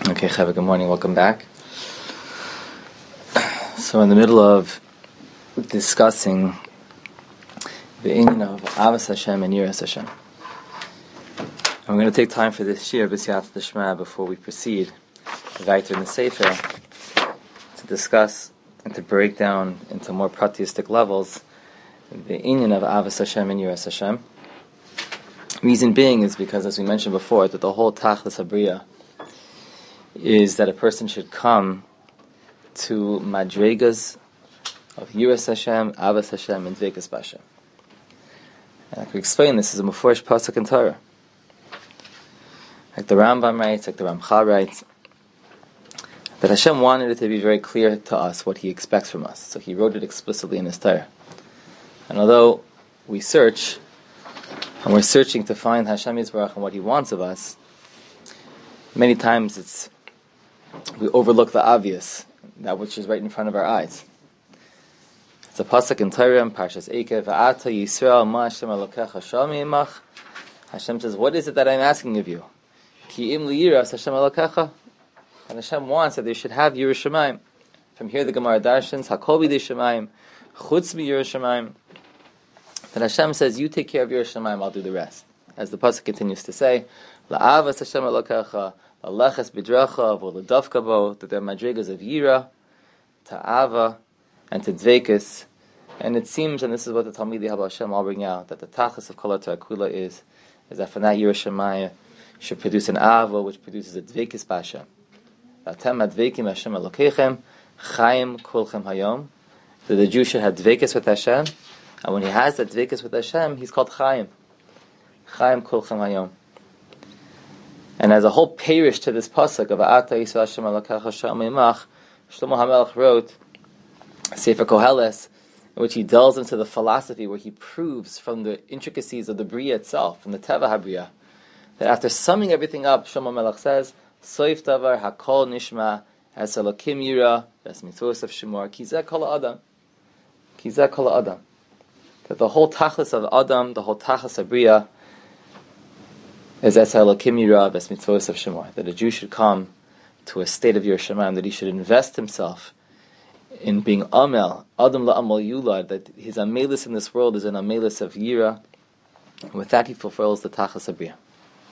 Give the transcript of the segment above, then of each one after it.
Okay, Chava, good morning, welcome back. So in the middle of discussing the inyan of Avas Hashem and Yiras Hashem, I'm going to take time for this shir, B'siyat L'Shma, before we proceed weiter in the Sefer, to discuss and to break down into more pratistic levels the inyan of Avas Hashem and Yiras Hashem. Reason being is because, as we mentioned before, that the whole Tachlis Habriya is that a person should come to madregas of Yiras Hashem, Avas Hashem, and Dveikus B'Hashem. And I could explain this as a Mefurish Pasuk in Torah. Like the Rambam writes, like the Ramchal writes, that Hashem wanted it to be very clear to us what He expects from us. So He wrote it explicitly in His Torah. And although we search, and we're searching to find Hashem Yisbarach and what He wants of us, many times we overlook the obvious, that which is right in front of our eyes. It's a pasuk in Torah, in Parshas Eikev, V'ata Yisrael ma Hashem Elokecha shami imach. Hashem says, what is it that I'm asking of you? Ki im liyiras Hashem Elokecha. And Hashem wants that they should have Yiras Shamayim. From here the Gemara darshans, Hakol b'dei Shamayim, Chutz b'Yiras Shamayim. Then Hashem says, you take care of Yiras Shamayim, I'll do the rest. As the pasuk continues to say, La'avas Hashem Elokecha, Aleches b'dracha, v'ledavka bo, that they're madrigas of Yira, Ta'ava, and to Dveikus. And it seems, and this is what the Talmidei Haba Hashem all bring out, that the tachlis of Kol HaTorah is that for that Yiras Shamayim should produce an Ava, which produces a Dveikus B'Hashem. Atem adveikim Hashem Elokechem, Chaim kulchem hayom. That the Jew should have Dveikus with Hashem, and when he has that Dveikus with Hashem, he's called Chaim. Chaim kulchem hayom. And as a whole parish to this pasuk of Ata Yisrael Hashem Elokecha Shami Imach, Shlomo HaMelech wrote Sefer Koheles, in which he delves into the philosophy where he proves from the intricacies of the Bria itself, from the Teva HaBriya, that after summing everything up, Shlomo HaMelech says, Soif Davar Hakol Nishma Es Elokim Yira Ves Mitzvos of Shemor Kizeh Kol Adam. Kizeh Kol Adam. That the whole tachlis of Adam, the whole tachlis of Bria, is Es Elokim Yira Ves Mitzvos of Shemor. That a Jew should come to a state of Yiras Shamayim, that he should invest himself in being Amel, Adam LaAmal Yulad, that his Amelis in this world is an Amelis of Yira, and with that he fulfills the Tachlis of Bria.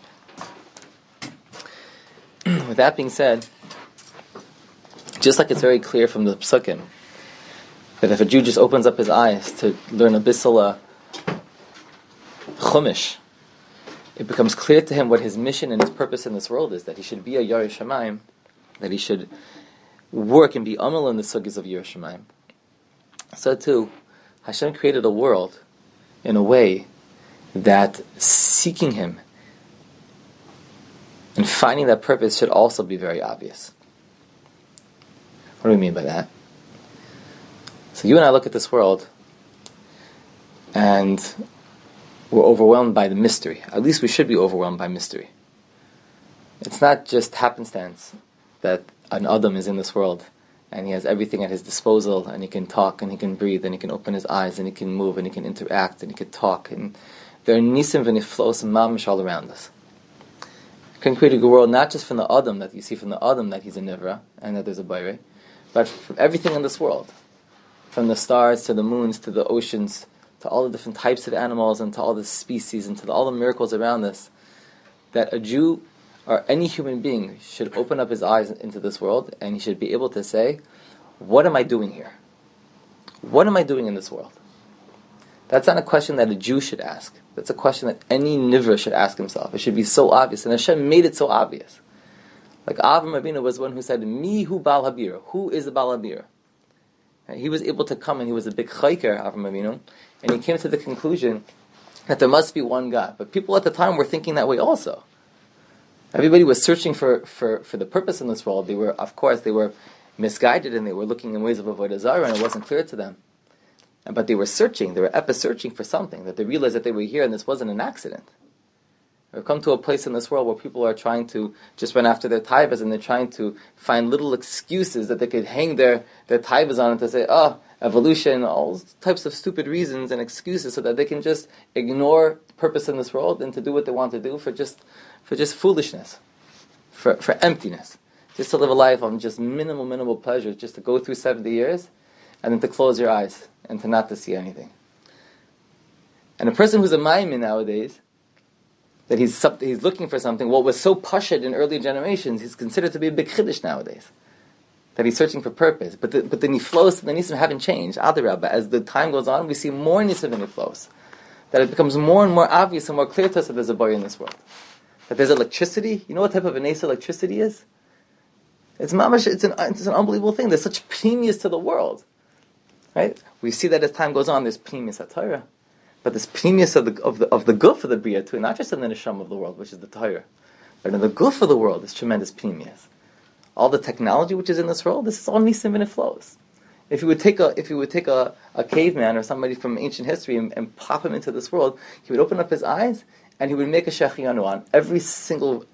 With that being said, just like it's very clear from the Psukim, that if a Jew just opens up his eyes to learn a Bissala Chumash, it becomes clear to him what his mission and his purpose in this world is, that he should be a Yiras Shamayim, that he should work and be amal in the sugis of Yiras Shamayim. So too, Hashem created a world in a way that seeking Him and finding that purpose should also be very obvious. What do we mean by that? So you and I look at this world and we're overwhelmed by the mystery. At least we should be overwhelmed by mystery. It's not just happenstance that an Adam is in this world and he has everything at his disposal and he can talk and he can breathe and he can open his eyes and he can move and he can interact and he can talk, and there are nisim v'niflos and mamish all around us. Can create a world not just from the Adam, that you see from the Adam that he's a Nivra and that there's a Bayrei, but from everything in this world, from the stars to the moons to the oceans to all the different types of animals and to all the species and to all the miracles around us, that a Jew or any human being should open up his eyes into this world and he should be able to say, what am I doing here? What am I doing in this world? That's not a question that a Jew should ask. That's a question that any Nivra should ask himself. It should be so obvious. And Hashem made it so obvious. Like Avram Avinu was one who said, Mi hu Bal Habir. Who is the Bal Habir? And he was able to come, and he was a big chayker, Avram Avinu, and he came to the conclusion that there must be one God. But people at the time were thinking that way also. Everybody was searching for the purpose in this world. They were misguided, and they were looking in ways of avodah zarah, and it wasn't clear to them. But they were searching, they were searching for something, that they realized that they were here and this wasn't an accident. We've come to a place in this world where people are trying to just run after their taivas, and they're trying to find little excuses that they could hang their taivas on and to say, evolution, all types of stupid reasons and excuses so that they can just ignore purpose in this world and to do what they want to do for just foolishness, for emptiness. just to live a life of just minimal pleasure, just to go through 70 years, and then to close your eyes and to not to see anything. And a person who's a maimin nowadays, that he's looking for something, what was so pashut in earlier generations, he's considered to be a big chiddush nowadays. That he's searching for purpose. But the niflos, the nisim haven't changed. Adarabba, as the time goes on, we see more nisim and niflos. That it becomes more and more obvious and more clear to us that there's a boy in this world. That there's electricity. You know what type of a nasa electricity is? It's mamash. It's an unbelievable thing. There's such pneumius to the world, right? We see that as time goes on, there's pneumius at Torah, but there's pneumius of the guf of the bria too, not just in the neshama of the world, which is the Torah, but in the guf of the world, there's tremendous pneumius. All the technology which is in this world, this is all nisim and it flows. If you would take a caveman or somebody from ancient history and pop him into this world, he would open up his eyes and he would make a shechianu on every single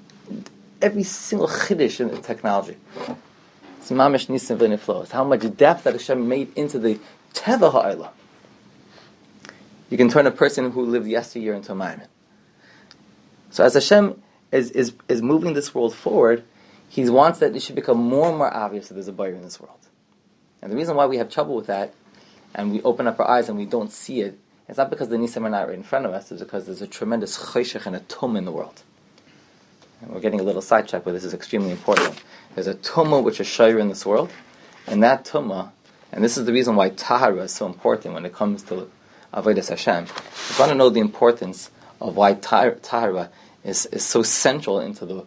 chiddush in the technology. It's mamish nisim v'niflos. How much depth that Hashem made into the teva ha'olam. You can turn a person who lived yesteryear into a maimin. So as Hashem is moving this world forward, He wants that it should become more and more obvious that there's a Bayer in this world. And the reason why we have trouble with that, and we open up our eyes and we don't see it, it's not because the nisim are not right in front of us, it's because there's a tremendous chayshech and a tum in the world. And we're getting a little sidetracked, but this is extremely important. There's a tumah which is shayr in this world, and that tumah, and this is the reason why tahara is so important when it comes to avodas Hashem. If you want to know the importance of why tahara is so central into the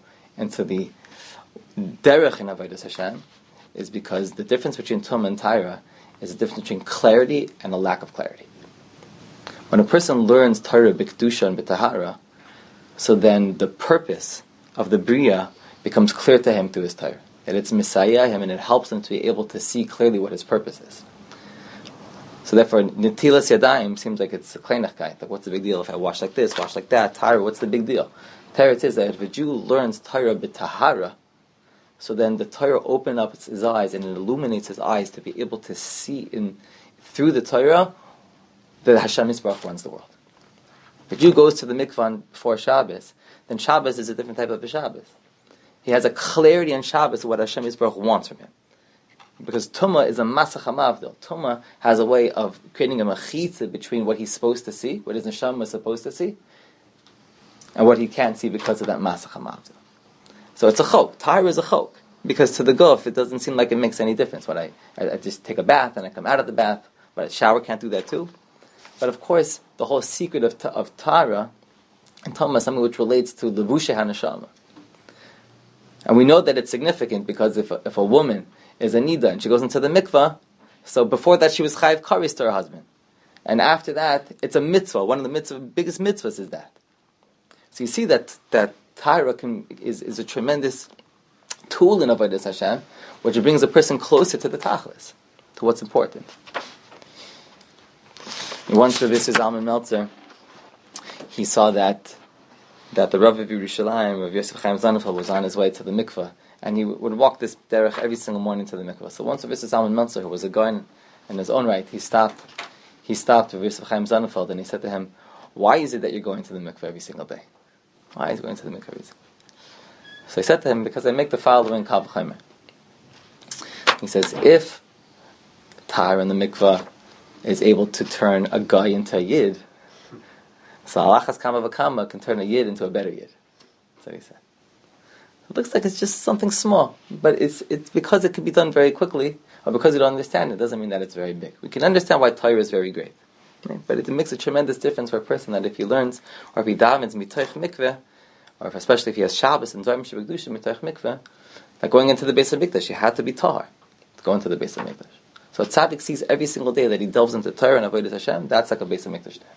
derech in avodas Hashem, is because the difference between tumah and tahara is the difference between clarity and a lack of clarity. When a person learns Torah b'kedusha and b'tahara, so then the purpose of the bria becomes clear to him through his Torah. That it's misayah him and it helps him to be able to see clearly what his purpose is. So therefore, netilas yadayim seems like it's a kleinachkeit. Like, what's the big deal if I wash like this, wash like that? Torah, what's the big deal? Torah says that if a Jew learns Torah b'tahara, so then the Torah opens up his eyes and it illuminates his eyes to be able to see through the Torah that Hashem Yisbarach runs the world. If a Jew goes to the mikvah before Shabbos, then Shabbos is a different type of a Shabbos. He has a clarity on Shabbos of what Hashem Yisbarach wants from him. Because Tumah is a masach hamavdil. Tumah has a way of creating a mechitza between what he's supposed to see, what his neshama is supposed to see, and what he can't see because of that masach hamavdil. So it's a chok. Tahara is a chok. Because to the guf, it doesn't seem like it makes any difference. When I just take a bath and I come out of the bath, but a shower can't do that too. But of course, the whole secret of Tahara and Tumah is something which relates to the Vushe HaNeshama. And we know that it's significant because if a woman is a nida and she goes into the mikvah, so before that she was chayiv karis to her husband. And after that, it's a mitzvah. One of the biggest mitzvahs is that. So you see that Tahara is a tremendous tool in avodas Hashem, which brings a person closer to the tachlis, to what's important. Once Rav Zalman Meltzer, he saw that the Rav of Yerushalayim, Rav Yosef Chaim Zanafel, was on his way to the mikveh, and he would walk this derech every single morning to the mikveh. So once Rav Zalman Meltzer, who was a guy in his own right, he stopped Rav Yosef Chaim Zanafel, and he said to him, "Why is it that you're going to the mikveh every single day? Why is he going to the mikveh every single day?" So he said to him, "Because I make the following kav chaimer." He says, if Tahara in the mikveh is able to turn a guy into a yid, so alachas kama v'kama can turn a yid into a better yid. That's what he said. It looks like it's just something small, but it's because it can be done very quickly, or because you don't understand it, doesn't mean that it's very big. We can understand why Torah is very great, right? But it makes a tremendous difference for a person that if he learns, or if he davens mitoich mikveh, or especially if he has Shabbos and Dvarim Shebekdusha mitoich mikveh, like going into the Beis HaMikdash, you had to be tahar to go into the Beis HaMikdash. So a tzaddik sees every single day that he delves into Torah and avodas Hashem. That's like a Beis HaMikdash day.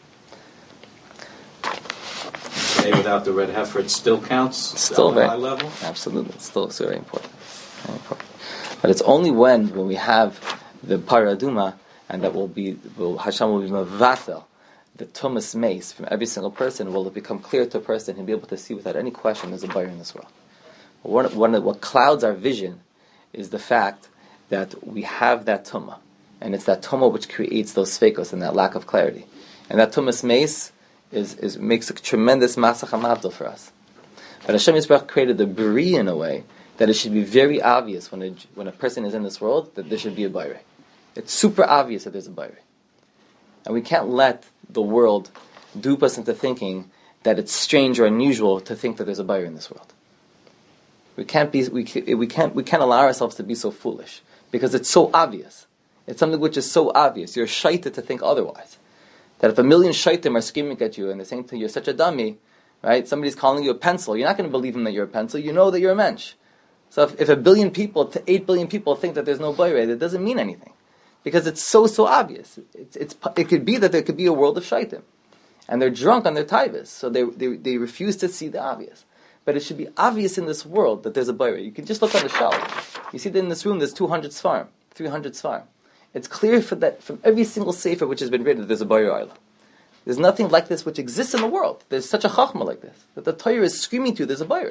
Without the red heifer, it still counts. Still very high level. Absolutely, it's still very important. Very important. But it's only when we have the paraduma, and that Hashem will be mavatel, the tumas mace from every single person, will it become clear to a person and be able to see without any question there's a buyer in this world. What clouds our vision is the fact that we have that tumah, and it's that tumah which creates those fakos and that lack of clarity, and that tumas mace makes a tremendous masach hamavdil for us. But Hashem Yisbarach created the bri in a way that it should be very obvious when a person is in this world that there should be a bayre. It's super obvious that there's a bayre. And we can't let the world dupe us into thinking that it's strange or unusual to think that there's a bayre in this world. We can't allow ourselves to be so foolish because it's so obvious. It's something which is so obvious. You're shaited to think otherwise. That if a million shaitim are screaming at you and they're saying to you, you're such a dummy, right? Somebody's calling you a pencil. You're not going to believe them that you're a pencil. You know that you're a mensch. So if 1 billion people to 8 billion people think that there's no bayre, that doesn't mean anything. Because it's so obvious. It could be that there could be a world of shaitim. And they're drunk on their taivas. So they refuse to see the obvious. But it should be obvious in this world that there's a bayre. You can just look on the shelf. You see that in this room there's 200 svarim, 300 svarim. It's clear from every single sefer which has been written that there's a bayre olam. There's nothing like this which exists in the world. There's such a chachma like this. That the Torah is screaming to you, there's a bayre.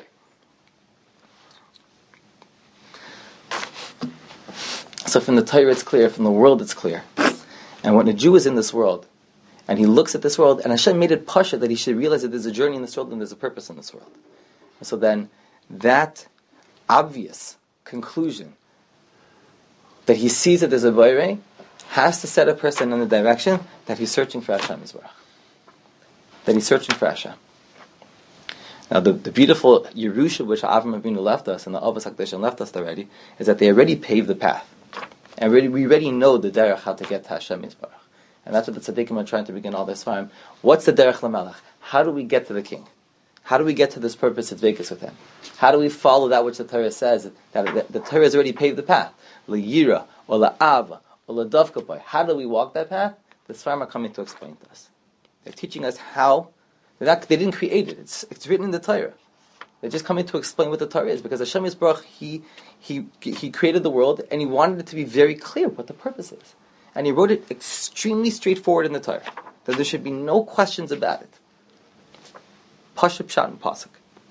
So from the Torah it's clear, from the world it's clear. And when a Jew is in this world, and he looks at this world, and Hashem made it pasha that he should realize that there's a journey in this world and there's a purpose in this world. And so then, that obvious conclusion that he sees that there's a bayre has to set a person in the direction that he's searching for Hashem Yisbarach. That he's searching for Hashem. Now the beautiful Yerusha which Avraham Avinu left us and the Avos HaKadoshim left us already is that they already paved the path. And we already know the derech how to get to Hashem Yisbarach. And that's what the tzaddikim are trying to begin all this time. What's the derech l'melech? How do we get to the king? How do we get to this purpose of Dveikus with him? How do we follow that which the Torah says? That the Torah has already paved the path. L'yira, or la'ava, or l'davkapai. How do we walk that path? The Sfarim are coming to explain to us. They're teaching us how. They didn't create it. It's written in the Torah. They're just coming to explain what the Torah is. Because Hashem Yisbarach, He created the world, and He wanted it to be very clear what the purpose is. And He wrote it extremely straightforward in the Torah. That there should be no questions about it. Pashup Pshat and Pasuk.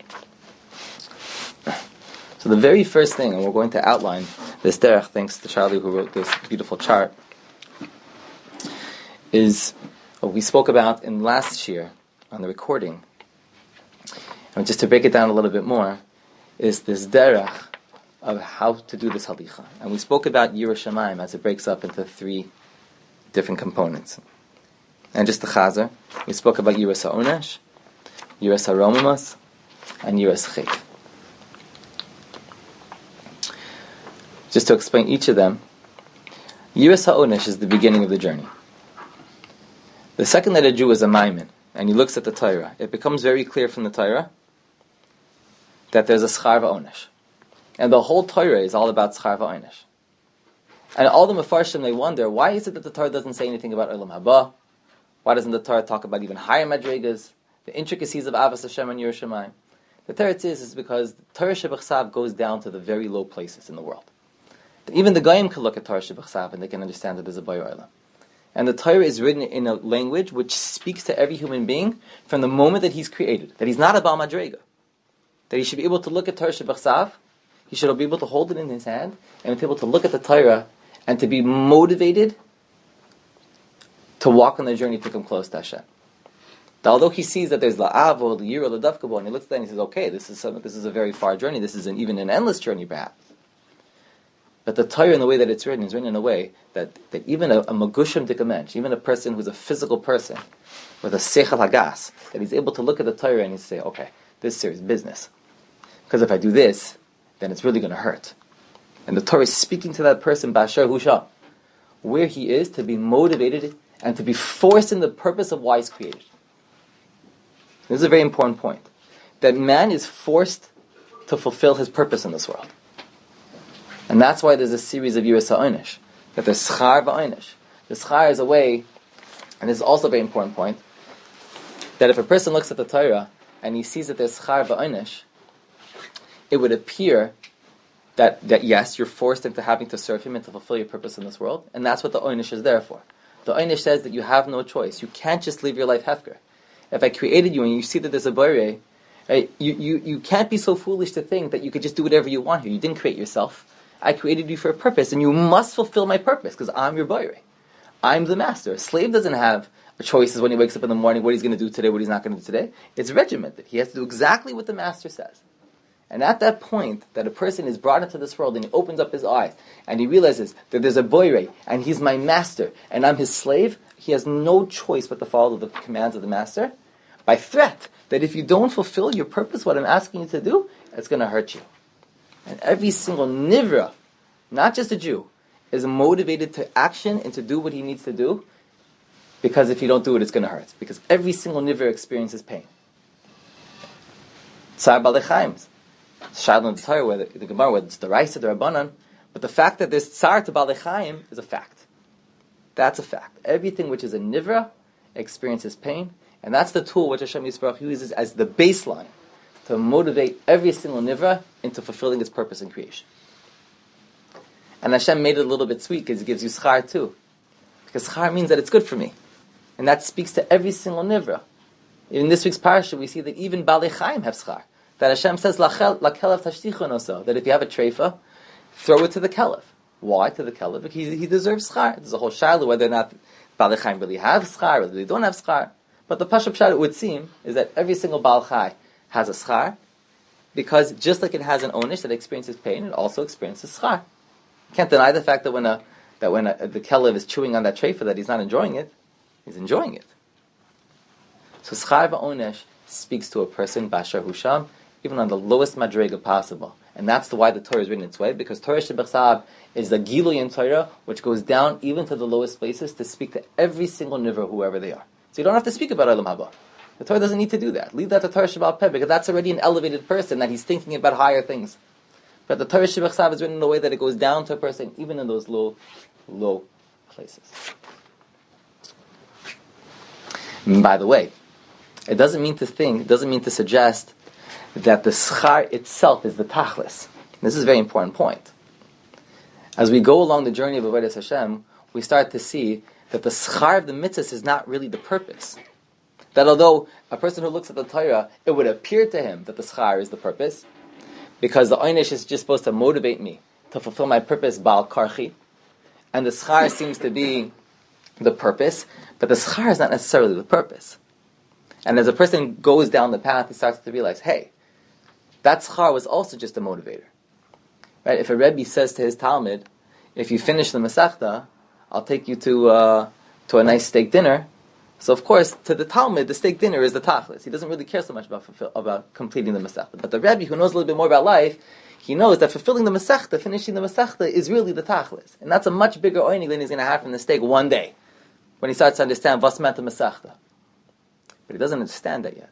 So the very first thing, and we're going to outline this derech, thanks to Charlie who wrote this beautiful chart, is what we spoke about in last year on the recording. And just to break it down a little bit more, is this derech of how to do this halicha. And we spoke about Yira Shamayim as it breaks up into 3 different components. And just the chazer, we spoke about Yiras HaOnesh, Yiras HaRomamas, and Yiras Chik. Just to explain each of them, Yiras HaOnesh is the beginning of the journey. The second that a Jew is a maimin, and he looks at the Torah, it becomes very clear from the Torah that there's a schar v'onesh. And the whole Torah is all about schar v'onesh. And all the Mefarshim, they wonder, why is it that the Torah doesn't say anything about Olam Haba? Why doesn't the Torah talk about even higher madrigas, the intricacies of Avos Hashem and Yiras Shamayim? The Torah is because Torah Shebachsav goes down to the very low places in the world. Even the Goyim can look at Torah Shebachsav and they can understand that there's a Bayr Olam. And the Torah is written in a language which speaks to every human being from the moment that he's created. That he's not a Baal Madrega. That he should be able to look at Torah Shebachsav, he should be able to hold it in his hand, and be able to look at the Torah and to be motivated to walk on the journey to come close to Hashem. That although he sees that there's la'av or the yira, the dafkabo, and he looks at that and he says, okay, this is a very far journey, this is even an endless journey perhaps. But the Torah, in the way that it's written, is written in a way that even a magushim dikamensh, even a person who's a physical person, with a seichel hagas, that he's able to look at the Torah and he say, okay, this is serious business. Because if I do this, then it's really going to hurt. And the Torah is speaking to that person, Bashar Husha, where he is to be motivated and to be forced in the purpose of why he's created. This is a very important point. That man is forced to fulfill his purpose in this world. And that's why there's a series of Yiras HaOnesh. That there's schar v'onesh. The schar is a way, and this is also a very important point, that if a person looks at the Torah and he sees that there's schar v'onesh, it would appear that yes, you're forced into having to serve him and to fulfill your purpose in this world, and that's what the oinish is there for. The oinish says that you have no choice. You can't just live your life hefker. If I created you and you see that there's a bayre, you can't be so foolish to think that you could just do whatever you want here. You didn't create yourself. I created you for a purpose, and you must fulfill my purpose because I'm your bayre. I'm the master. A slave doesn't have choices when he wakes up in the morning, what he's going to do today, what he's not going to do today. It's regimented. He has to do exactly what the master says. And at that point, that a person is brought into this world and he opens up his eyes and he realizes that there's a boirei and he's my master and I'm his slave, he has no choice but to follow the commands of the master by threat that if you don't fulfill your purpose, what I'm asking you to do, it's going to hurt you. And every single nivra, not just a Jew, is motivated to action and to do what he needs to do, because if you don't do it, it's going to hurt. Because every single nivra experiences pain. Tsar Balei Chaim. Shadlan in the Torah, whether the Gemara, whether it's the Raisa, the Rabbanan, but the fact that there's tsar to Balei Chaim is a fact. That's a fact. Everything which is a nivra experiences pain, and that's the tool which Hashem Yisbarach uses as the baseline to motivate every single nivra into fulfilling its purpose in creation. And Hashem made it a little bit sweet because He gives you schar too, because schar means that it's good for me, and that speaks to every single nivra. In this week's parasha, we see that even Balei Chaim have schar. That Hashem says, "Lakelev tashtichon oso," that if you have a treifa, throw it to the kelev. Why to the kelev? Because he deserves schar. There's a whole shiloh whether or not Balei Chaim really have schar, whether they don't have schar. But the Pashup Pshat, it would seem, is that every single Baal Chai has a schar, because just like it has an onish that experiences pain, it also experiences schar. You can't deny the fact that when the kelev is chewing on that treifa, that he's not enjoying it. He's enjoying it. So schar va'onesh speaks to a person, Bashar Husham, even on the lowest madrega possible. And that's why the Torah is written its way, because Torah Shebechsav is the Gilui in Torah, which goes down even to the lowest places to speak to every single nivra, whoever they are. So you don't have to speak about Olam Haba. The Torah doesn't need to do that. Leave that to Torah Shebal Peh, because that's already an elevated person, that he's thinking about higher things. But the Torah Shebechsav is written in a way that it goes down to a person, even in those low places. And by the way, it doesn't mean to suggest that the schar itself is the tachlis. This is a very important point. As we go along the journey of Avodas Hashem, we start to see that the schar of the mitzvahs is not really the purpose. That although a person who looks at the Torah, it would appear to him that the schar is the purpose, because the einish is just supposed to motivate me to fulfill my purpose, bal karchi, and the schar seems to be the purpose, but the schar is not necessarily the purpose. And as a person goes down the path, he starts to realize, hey, that schar was also just a motivator. Right? If a Rebbe says to his Talmud, if you finish the Masechta, I'll take you to a nice steak dinner. So of course, to the Talmud, the steak dinner is the tachlis. He doesn't really care so much about completing the Masechta. But the Rebbe, who knows a little bit more about life, he knows that fulfilling the Masechta, finishing the Masechta, is really the tachlis. And that's a much bigger oinig than he's going to have from the steak one day, when he starts to understand what's meant the Masechta. But he doesn't understand that yet.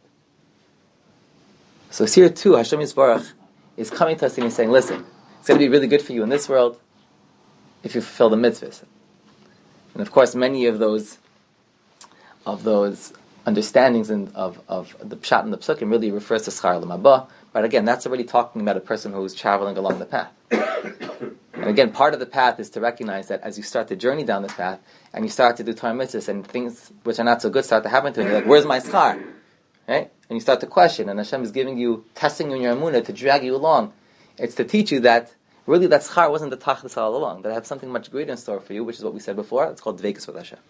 So here too, Hashem Yisbarach is coming to us and he's saying, listen, it's going to be really good for you in this world if you fulfill the mitzvahs. And of course, many of those understandings of the pshat and the psukim really refers to schar l'mabah. But again, that's already talking about a person who is traveling along the path. And again, part of the path is to recognize that as you start to journey down this path, and you start to do Torah mitzvahs, and things which are not so good start to happen to you, and you're like, where's my schar? Right? And you start to question, and Hashem is testing you in your emunah to drag you along. It's to teach you that really that schar wasn't the tachlis all along, that I have something much greater in store for you, which is what we said before. It's called dveikus with Hashem.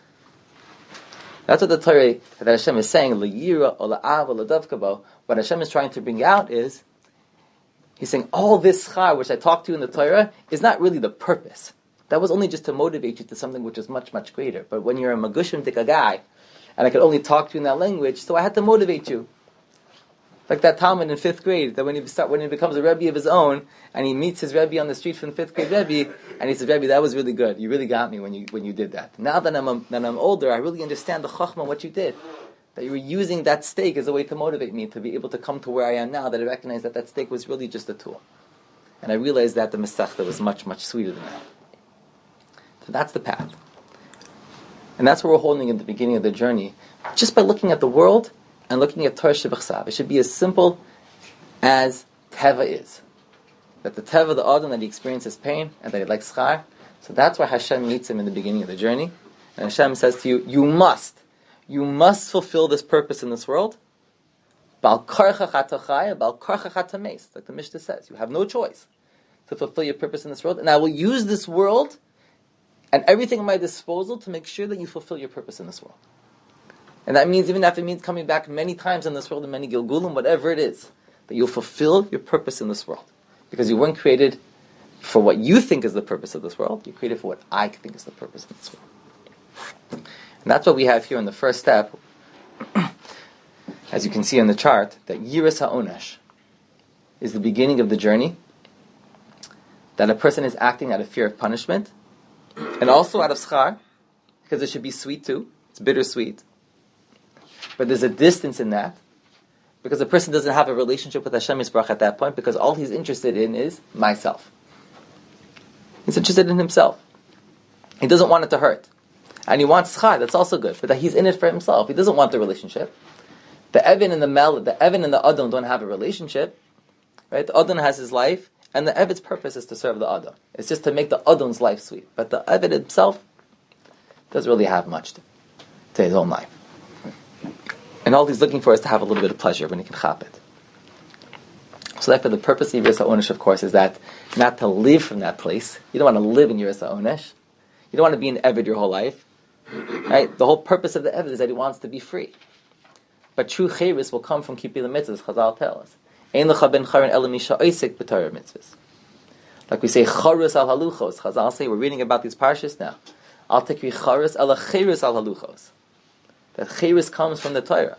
That's what the Torah that Hashem is saying, l'yira or la'av or l'davkabo. What Hashem is trying to bring out is, He's saying all this schar which I talked to you in the Torah is not really the purpose. That was only just to motivate you to something which is much, much greater. But when you're a magushim dika guy, and I could only talk to you in that language, so I had to motivate you. Like that Talmud in 5th grade, that when he becomes a Rebbe of his own, and he meets his Rebbe on the street from 5th grade Rebbe, and he says, Rebbe, that was really good. You really got me when you did that. Now that I'm older, I really understand the chachma, what you did. That you were using that steak as a way to motivate me to be able to come to where I am now, that I recognize that steak was really just a tool. And I realized that the Masechta was much, much sweeter than that. So that's the path. And that's what we're holding in the beginning of the journey. Just by looking at the world and looking at Torah Shebechsav. It should be as simple as Teva is. That the Teva, the Adam, that he experiences pain and that he likes schar. So that's why Hashem meets him in the beginning of the journey. And Hashem says to you, you must fulfill this purpose in this world. Bal karcha chatachaya, bal karcha chatames. Like the Mishnah says, you have no choice to fulfill your purpose in this world. And I will use this world and everything at my disposal to make sure that you fulfill your purpose in this world. And that means, even if it means coming back many times in this world, in many gilgulim, whatever it is, that you'll fulfill your purpose in this world. Because you weren't created for what you think is the purpose of this world. You're created for what I think is the purpose of this world. And that's what we have here in the first step, as you can see on the chart, that Yiras HaOnesh is the beginning of the journey, that a person is acting out of fear of punishment, and also out of schar, because it should be sweet too. It's bittersweet. But there's a distance in that, because a person doesn't have a relationship with Hashem Yisbarach at that point, because all he's interested in is myself. He's interested in himself. He doesn't want it to hurt. And he wants schar, that's also good, but that he's in it for himself. He doesn't want the relationship. The Evin and the Evin and the Adam don't have a relationship. Right? The Adam has his life, and the Evid's purpose is to serve the Adam. It's just to make the Adam's life sweet. But the Evid himself doesn't really have much to his own life. And all he's looking for is to have a little bit of pleasure when he can chap it. So therefore the purpose of Yiras HaOnesh, of course, is that not to live from that place. You don't want to live in Yiras HaOnesh. You don't want to be an Evid your whole life. Right? The whole purpose of the Evid is that he wants to be free. But true Chayris will come from keeping the mitzvahs, Chazal tell us. Ein lecha ben charin ela misha oisek b'Torah mitzvahs. Like we say, charus al haluchos. Chazal say, we're reading about these parshas now. Al tekri charus ela chayrus al haluchos. That chayrus comes from the Torah.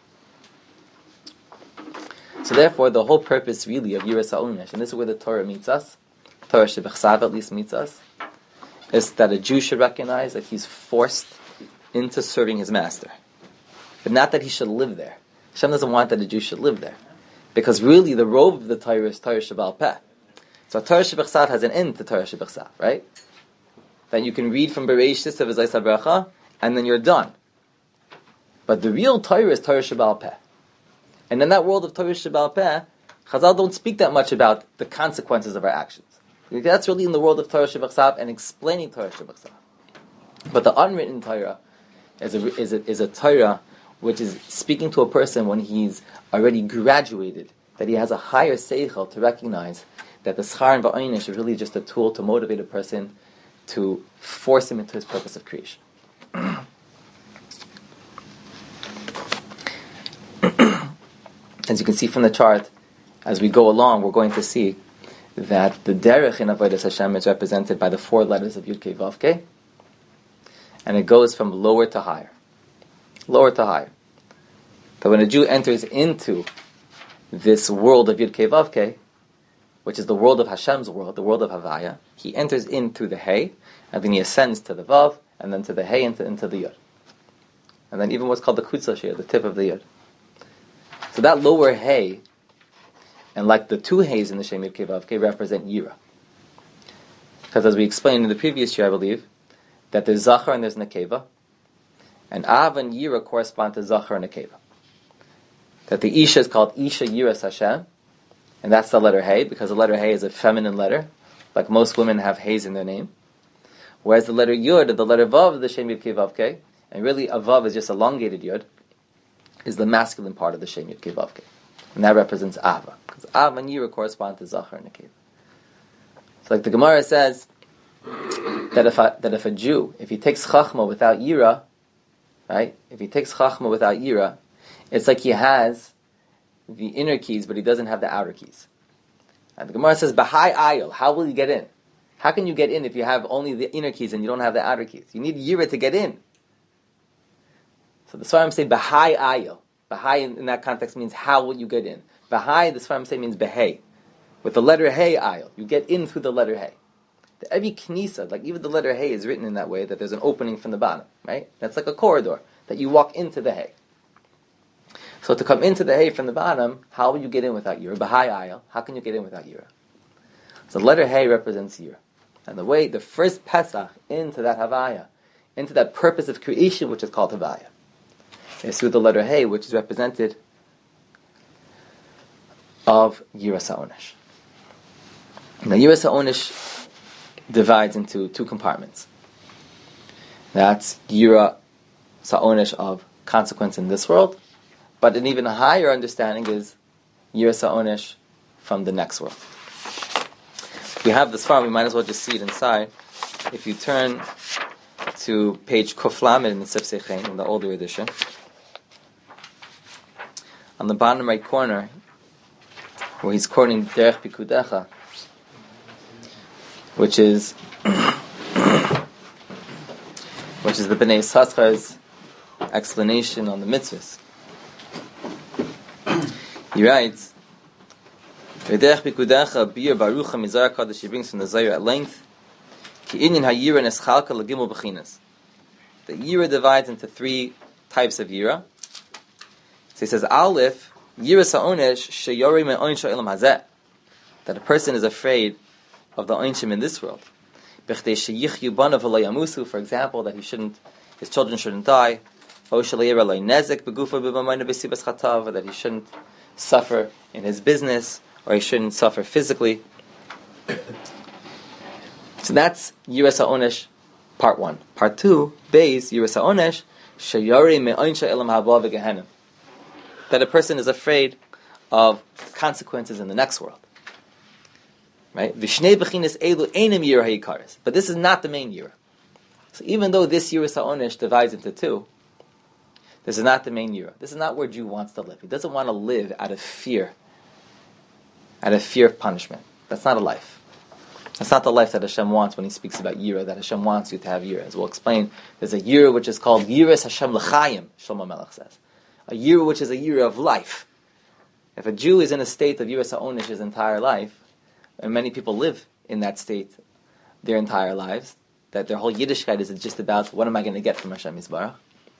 So therefore, the whole purpose really of Yiras HaOnesh, and this is where the Torah meets us, Torah Shebechsav at least meets us, is that a Jew should recognize that he's forced into serving his master. But not that he should live there. Hashem doesn't want that a Jew should live there. Because really the robe of the Torah is Torah Sheba'al Peh. So Torah Shebechsav has an end to Torah Shebechsav, right? That you can read from Bereishis to V'zayis HaBeracha, and then you're done. But the real Torah is Torah Sheba'al Peh. And in that world of Torah Sheba'al Peh, Chazal don't speak that much about the consequences of our actions. That's really in the world of Torah Shebechsav and explaining Torah Shebechsav. But the unwritten Torah is a Torah which is speaking to a person when he's already graduated, that he has a higher seichel to recognize that the schar and ba'oinish is really just a tool to motivate a person to force him into his purpose of creation. As you can see from the chart, as we go along, we're going to see that the derech in Avodas Hashem is represented by the 4 letters of Yud Kei Vav Kei, and it goes from lower to higher. Lower to higher. That when a Jew enters into this world of Yud Kei Vav Kei, which is the world of Hashem's world, the world of Havaya, he enters in through the Hey, and then he ascends to the Vav, and then to the Hey, into the Yud. And then even what's called the Kutzah Shir, the tip of the Yud. So that lower Hey, and like the 2 Heys in the Shem Yud Kei Vav Kei, represent Yira. Because as we explained in the previous year, I believe, that there's Zachar and there's Nekeva, and Av and Yira correspond to Zachar and Nekeva. That the Isha is called Isha Yiras Hashem, and that's the letter Hey, because the letter Hey is a feminine letter, like most women have Heys in their name. Whereas the letter Yud, the letter Vav of the Shem Yud Kei Vav Kei, and really a Vav is just elongated Yud, is the masculine part of the Shem Yud Kei Vav Kei. And that represents Ava. Because Av and Yira correspond to Zachar and Nekeva. So like the Gemara says, that if a Jew, if he takes Chachma without Yira, right? If he takes Chachma without Yira, it's like he has the inner keys, but he doesn't have the outer keys. And the Gemara says, Bahai Ayil, how will you get in? How can you get in if you have only the inner keys and you don't have the outer keys? You need Yira to get in. So the Sfarim say Bahai Ayil. Bahai in that context means how will you get in? Bahai, the Sfarim say, means Behei. With the letter Hey Ayil, you get in through the letter Hey. The every Knisa, like even the letter Hey is written in that way, that there's an opening from the bottom, right? That's like a corridor, that you walk into the Hey. So to come into the Hey from the bottom, how will you get in without Yira? Bahai Ayil, how can you get in without Yira? So the letter Hey represents Yira. And the first Pesach into that Havaya, into that purpose of creation which is called Havaya, is through the letter Hey, which is represented of Yiras HaOnesh. Now Yiras HaOnesh divides into 2 compartments. That's Yiras HaOnesh of consequence in this world, but an even higher understanding is Yiras HaOnesh from the next world. We have this far, we might as well just see it inside. If you turn to page Kuf Lamed in the Sifsei Chen, in the older edition, on the bottom right corner, where he's quoting Derech Pikudecha, which is the Bnei Yissaschar's explanation on the mitzvahs. He writes, Derech Pikudecha Bir Barucha Mizar Kadosh, he brings from the Zayir at length, Ki Inyan HaYira Neschalka L'Gimel B'chinas. The Yira divides into three types of Yira. So he says, Aleph, Yiras ha'onesh sheyori me'onesh ha'olam hazeh, that a person is afraid of the oneshim in this world. B'chdei sheyichyu banav v'lo yamusu, for example, that his children shouldn't die. O sheyira lo nezek begufa b'mamayna b'sibas chatav, that he shouldn't suffer in his business, or he shouldn't suffer physically. So that's Yiras ha'onesh, part 1. Part 2, Beis, Yiras ha'onesh sheyori me'onesh ha'olam haba v'gehenim, that a person is afraid of consequences in the next world. Right? But this is not the main yira. So even though this Yiras ha'onesh divides into two, this is not the main yira. This is not where Jew wants to live. He doesn't want to live out of fear of punishment. That's not a life. That's not the life that Hashem wants when He speaks about yira, that Hashem wants you to have yira. As we'll explain, there's a yira which is called Yiras Hashem L'chaim, Shlomo Melech says. A year which is a year of life. If a Jew is in a state of Yiras ha'onesh his entire life, and many people live in that state their entire lives, that their whole Yiddishkeit is just about, what am I going to get from Hashem Yisbarach?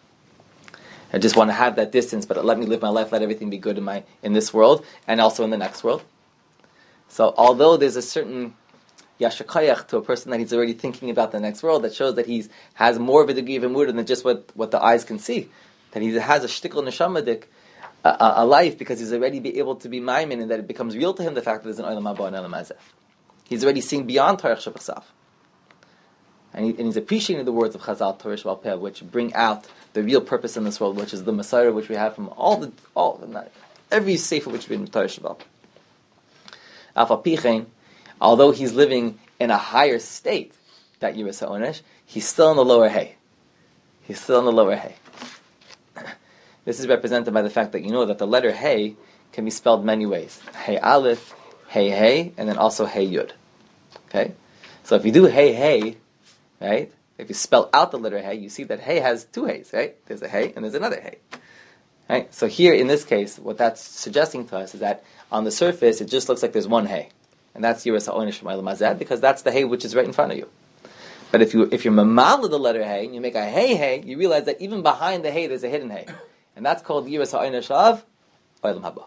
I just want to have that distance, but let me live my life, let everything be good in this world, and also in the next world. So although there's a certain yashakayach to a person that he's already thinking about the next world, that shows that he has more of a degree of emudah than just what the eyes can see, that he has a shtickle neshamadik, a life, because he's already be able to be maimin, and that it becomes real to him the fact that there's an olam haba and olam hazeh. He's already seeing beyond Tarech Shabasaf. And he's appreciating the words of Chazal, Torah Shebal Peh, which bring out the real purpose in this world, which is the Messiah which we have from every sefer which we've been Torah Shebal. Alpha Pichein, although he's living in a higher state, that Yiras ha'onesh, he's still in the lower hay. He's still in the lower hay. This is represented by the fact that you know that the letter Hey can be spelled many ways. Hey Aleph, Hey Hey, and then also Hey Yud. Okay? So if you do Hey Hey, right? If you spell out the letter Hey, you see that Hey has two Heys, right? There's a Hey and there's another Hey. Right? So here in this case, what that's suggesting to us is that on the surface it just looks like there's one Hey. And that's Yiras ha'onesh from Olam hazeh, because that's the Hey which is right in front of you. But if you're mamala the letter Hey and you make a Hey Hey, you realize that even behind the Hey there's a hidden Hey. And that's called Yiras ha'onesh of Olam haba.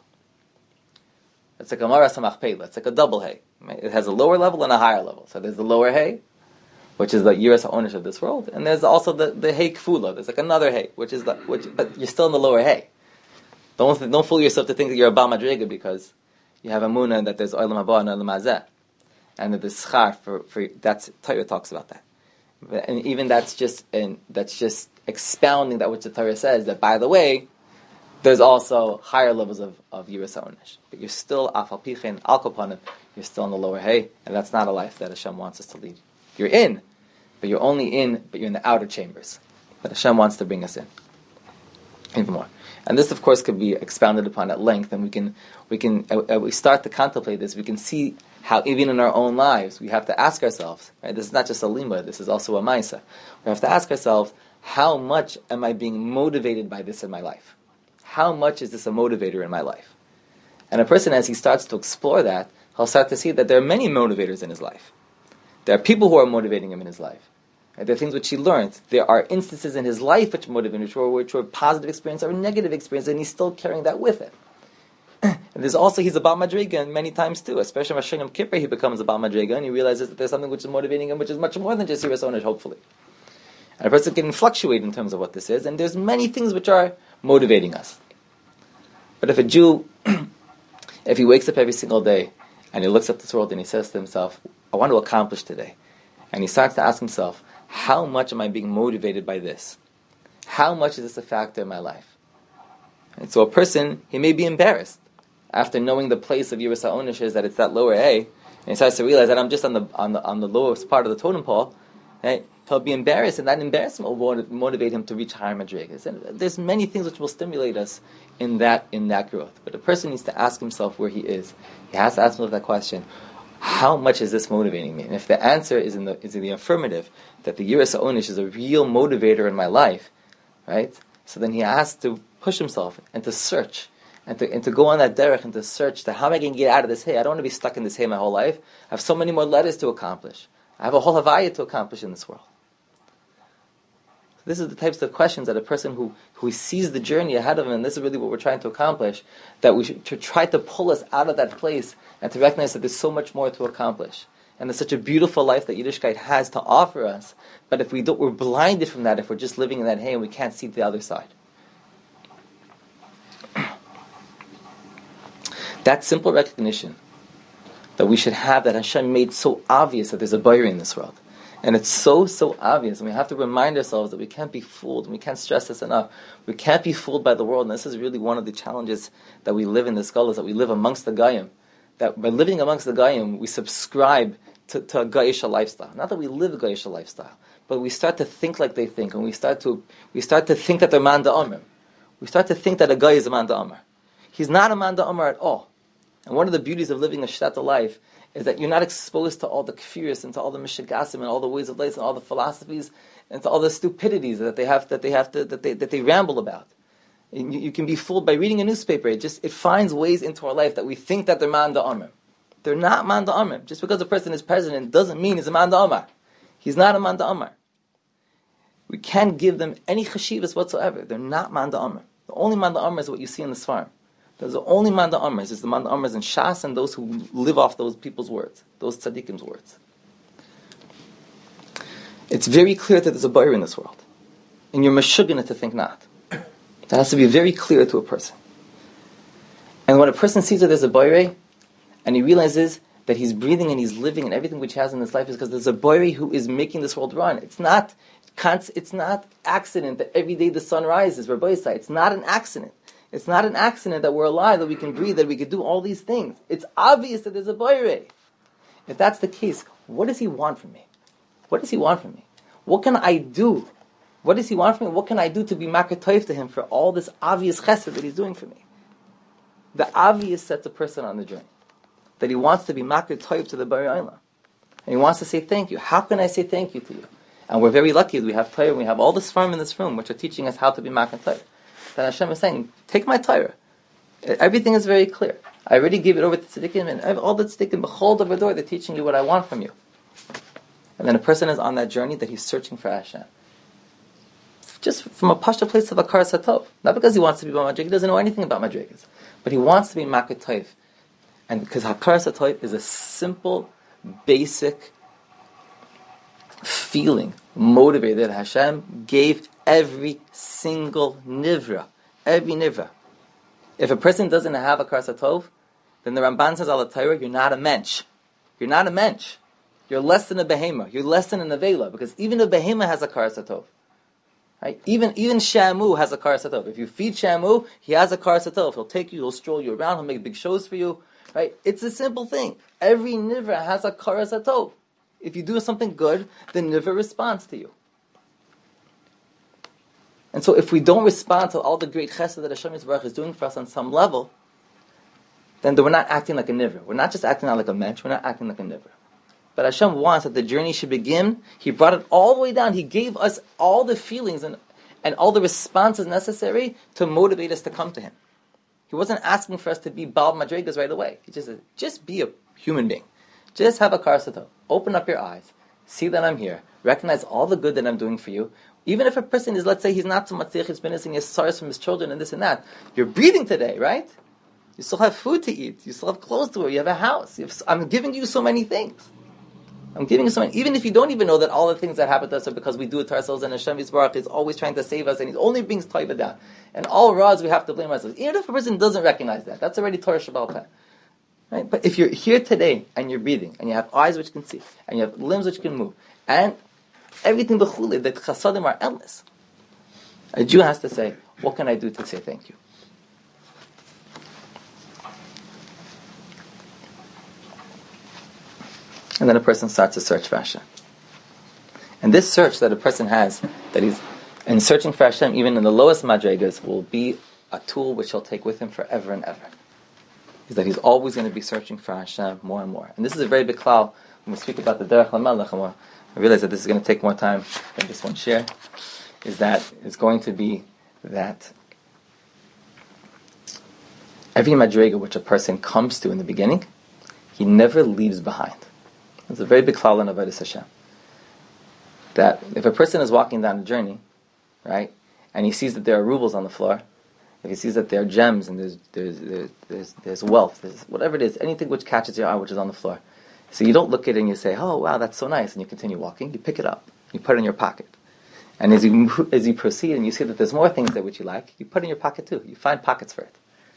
It's like a Mara Samach Peila. It's like a double Hay. It has a lower level and a higher level. So there's the lower Hay, which is the Yiras ha'onesh of this world, and there's also the Hay Kfula. There's like another Hay, but you're still in the lower Hay. Don't fool yourself to think that you're a Ba Madrega because you have a Munah that there's Olam haba and Olam hazeh, and that there's Schar for that's Torah talks about that. And even that's just expounding that which the Torah says, that by the way, there's also higher levels of Yiras ha'onesh. But you're still, Afal Pichen, Al Kopanim, you're still in the lower hay, and that's not a life that Hashem wants us to lead. You're in, but you're in the outer chambers. But Hashem wants to bring us in. Even more. And this, of course, could be expounded upon at length, and we start to contemplate this, we can see how even in our own lives, we have to ask ourselves, right? This is not just a lima, this is also a maisa. We have to ask ourselves, how much am I being motivated by this in my life? How much is this a motivator in my life? And a person, as he starts to explore that, he'll start to see that there are many motivators in his life. There are people who are motivating him in his life. Right? There are things which he learned. There are instances in his life which motivate him, which were positive experience or negative experience, and he's still carrying that with him. And there's also, he's a Baal Madrega many times too, especially on Hashem Kippur, he becomes a Baal Madrega, and he realizes that there's something which is motivating him, which is much more than just Yiras ha'onesh, hopefully. And a person can fluctuate in terms of what this is, and there's many things which are motivating us. But if a Jew, if he wakes up every single day, and he looks at this world and he says to himself, I want to accomplish today, and he starts to ask himself, how much am I being motivated by this? How much is this a factor in my life? And so a person, he may be embarrassed after knowing the place of Yiras ha'onesh is that it's that lower A, and he starts to realize that I'm just on the lowest part of the totem pole, Right? He'll be embarrassed, and that embarrassment will motivate him to reach higher madrigas. And there's many things which will stimulate us in that growth. But a person needs to ask himself where he is. He has to ask himself that question: how much is this motivating me? And if the answer is in the affirmative, that the Yiras HaOnish is a real motivator in my life, right? So then he has to push himself and to search and to go on that derech and to search to how am I going to get out of this hay? I don't want to be stuck in this hay my whole life. I have so many more letters to accomplish. I have a whole Havaya to accomplish in this world. So this is the types of questions that a person who sees the journey ahead of him, and this is really what we're trying to accomplish, that we should to try to pull us out of that place and to recognize that there's so much more to accomplish. And there's such a beautiful life that Yiddishkeit has to offer us. But if we're blinded from that, if we're just living in that hay and we can't see the other side. That simple recognition that we should have, that Hashem made so obvious that there's a Bayri in this world. And it's so obvious, and we have to remind ourselves that we can't be fooled, and we can't stress this enough. We can't be fooled by the world, and this is really one of the challenges that we live in this Galus, that we live amongst the Goyim. That by living amongst the Goyim, we subscribe to a Goyisha lifestyle. Not that we live a Goyisha lifestyle, but we start to think like they think, and we start to think that they're man da'amrim. We start to think that a guy is a man da'amr. He's not a man da'amr at all. And one of the beauties of living a shtata life is that you're not exposed to all the kfiris and to all the mishagasim and all the ways of life and all the philosophies and to all the stupidities that they ramble about. And you can be fooled by reading a newspaper. It finds ways into our life that we think that they're man da'amr. They're not man da'amr. Just because a person is president doesn't mean he's a man da'amr. He's not a man da'amr. We can't give them any chashivas whatsoever. They're not man da'amr. The only man da'amr is what you see in this farm. There's the only man da'amrs is the man da'amrs in Shas and those who live off those people's words, those tzaddikim's words. It's very clear that there's a bayr in this world, and you're meshugana to think not. That has to be very clear to a person. And when a person sees that there's a bayr, and he realizes that he's breathing and he's living and everything which he has in his life is because there's a bayr who is making this world run. It's not accident that every day the sun rises. Rabbi Yisai, it's not an accident. It's not an accident that we're alive, that we can breathe, that we can do all these things. It's obvious that there's a bayre. If that's the case, what does he want from me? What does he want from me? What can I do? What does he want from me? What can I do to be makatoif to him for all this obvious chesed that he's doing for me? The obvious sets a person on the journey. That he wants to be makatoif to the Bari Olam. And he wants to say thank you. How can I say thank you to you? And we're very lucky that we have Torah, and we have all this farm in this room which are teaching us how to be makatoif. That Hashem is saying, take my Torah. Everything is very clear. I already gave it over to tzaddikim, and all the tzaddikim, b'chol davar dor, they're teaching you what I want from you. And then a person is on that journey that he's searching for Hashem. Just from a pashta place of a karas hatov. Not because he wants to be Madrigas, he doesn't know anything about Madrigas. But he wants to be makatoif. And because hakaras hatov is a simple, basic feeling, motivated that Hashem gave every single nivra. Every nivra. If a person doesn't have a karas hatov, then the Ramban says al Torah, you're not a mensch. You're not a mensch. You're less than a behema. You're less than an avela, because even a behema has a karas hatov. Right? Even Shamu has a karas hatov. If you feed Shamu, he has a karas hatov. He'll take you, he'll stroll you around, he'll make big shows for you. Right? It's a simple thing. Every nivra has a karas hatov. If you do something good, the nivra responds to you. And so if we don't respond to all the great chesed that Hashem Yisbarach is doing for us on some level, then we're not acting like a nivra. We're not just acting out like a mensch, we're not acting like a nivra. But Hashem wants that the journey should begin. He brought it all the way down. He gave us all the feelings and all the responses necessary to motivate us to come to Him. He wasn't asking for us to be Baal Madrigas right away. He just said, just be a human being. Just have a karas hatov. Open up your eyes. See that I'm here. Recognize all the good that I'm doing for you. Even if a person is, let's say, he's not so matzich, he's been missing his stars from his children and this and that. You're breathing today, right? You still have food to eat. You still have clothes to wear. You have a house. I'm giving you so many things. I'm giving you so many. Even if you don't even know that all the things that happen to us are because we do it to ourselves, and Hashem Yisbarach is always trying to save us, and He's only brings taiva down. And all raws we have to blame ourselves. Even if a person doesn't recognize that, that's already Torah Shabbal Peh. Right? But if you're here today, and you're breathing, and you have eyes which can see, and you have limbs which can move, and everything b'chuli, the chasadim are endless. A Jew has to say, what can I do to say thank you? And then a person starts to search for Hashem. And this search that a person has, that he's in searching for Hashem, even in the lowest madrigas, will be a tool which he'll take with him forever and ever. Is that he's always going to be searching for Hashem more and more. And this is a very big klal when we speak about the Derech LaMelech. I realize that this is going to take more time than this one share. Is that it's going to be that every madriga which a person comes to in the beginning, he never leaves behind. It's a very big klal in Avodas Hashem. That if a person is walking down a journey, right, and he sees that there are rubles on the floor, if he sees that there are gems and there's wealth, there's whatever it is, anything which catches your eye which is on the floor. So you don't look at it and you say, oh wow, that's so nice, and you continue walking, you pick it up, you put it in your pocket. And as you proceed and you see that there's more things there which you like, you put it in your pocket too, you find pockets for it.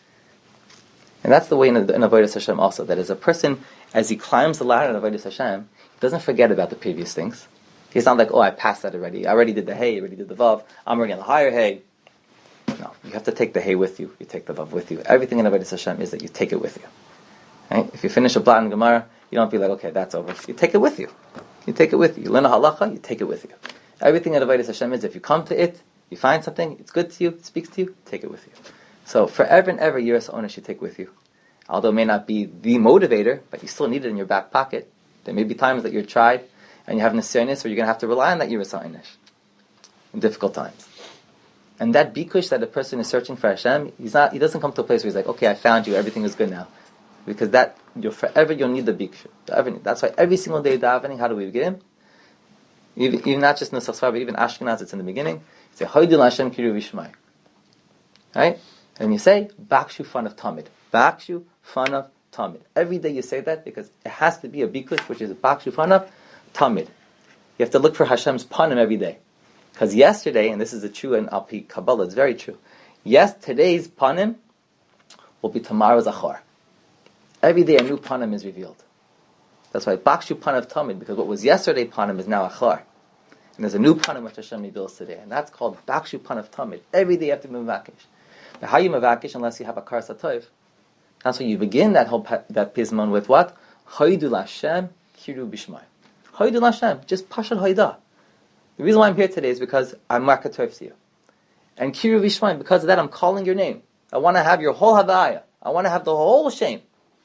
And that's the way in Avodas Hashem also, that as a person, as he climbs the ladder in Avodas Hashem, he doesn't forget about the previous things. He's not like, oh, I passed that already, I already did the hay, I already did the vav, I'm already on the higher hay. No, you have to take the hay with you. You take the vav with you. Everything in Avodas Hashem is that you take it with you. Right? If you finish a blot in Gemara, you don't be like, okay, that's over. You take it with you. You take it with you. You learn a halacha, you take it with you. Everything in Avodas Hashem is, if you come to it, you find something, it's good to you, it speaks to you, take it with you. So forever and ever, Yiras Onish you take with you. Although it may not be the motivator, but you still need it in your back pocket. There may be times that you're tried, and you have nesirnis where you're going to have to rely on that Yiras Onish in difficult times. And that bikush that a person is searching for Hashem, he doesn't come to a place where he's like, okay, I found you, everything is good now. Because that, you'll need the bikush. That's why every single day davening, how do we begin? Even not just Nusach Svar, but even Ashkenaz, it's in the beginning. You say, Hoidil Hashem Kiru Vishmai. Right? And you say, Bakshu Fanav Tamid. Bakshu Fanav Tamid. Every day you say that because it has to be a bikush, which is Bakshu Fanav Tamid. You have to look for Hashem's panim every day. Because yesterday, and this is the true and Alpi Kabbalah, it's very true. Yes, today's panim will be tomorrow's achor. Every day a new panim is revealed. That's why Bakshu Panav Tamid, because what was yesterday panim is now achor. And there's a new panim which Hashem reveals today. And that's called Bakshu Panav Tamid. Every day you have to be mavakish. Now how you mavakish unless you have a kar satov? That's why you begin that whole that pismon with what? Hoidul Hashem Kiru Bishmai. Hoidul Hashem, just Pashat Hoidah. The reason why I'm here today is because I'm Makatov to you. And Kiru Vishmaim, because of that I'm calling your name. I want to have your whole Havaya. I want to have the whole shame.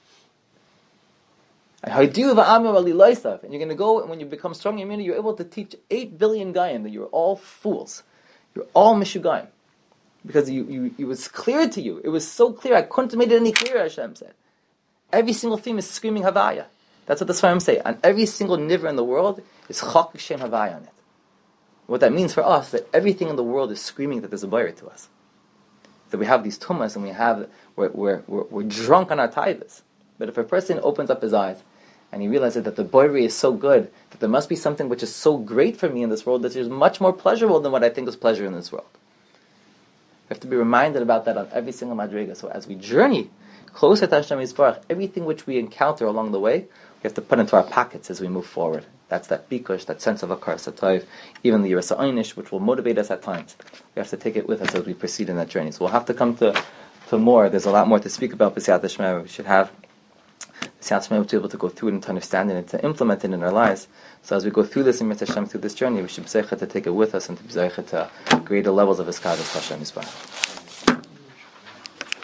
And you're going to go, and when you become strong in immunity, you're able to teach 8 billion Gayim that you're all fools. You're all Mishugayim. Because it was clear to you. It was so clear. I couldn't have made it any clearer, Hashem said. Every single theme is screaming Havaya. That's what the Sfarim say. On every single niver in the world is Chak Shem Havaya on it. What that means for us is that everything in the world is screaming that there's a bayr to us. That we have these tumas and we're drunk on our taivas. But if a person opens up his eyes and he realizes that the bayr is so good, that there must be something which is so great for me in this world that is much more pleasurable than what I think is pleasure in this world. We have to be reminded about that on every single madriga. So as we journey closer to Hashem Yisbarach, everything which we encounter along the way, we have to put into our pockets as we move forward. That's that bikush, that sense of akar satayv, even the Yiras Onish, which will motivate us at times. We have to take it with us as we proceed in that journey. So we'll have to come to more. There's a lot more to speak about B'siyat Shema. We should have B'siyat Shema to be able to go through it and to understand it and to implement it in our lives. So as we go through this in Mitzvah Hashem, through this journey, we should be zeicha to take it with us and to be zeicha to greater levels of Eskadus Hashem Yisbarach.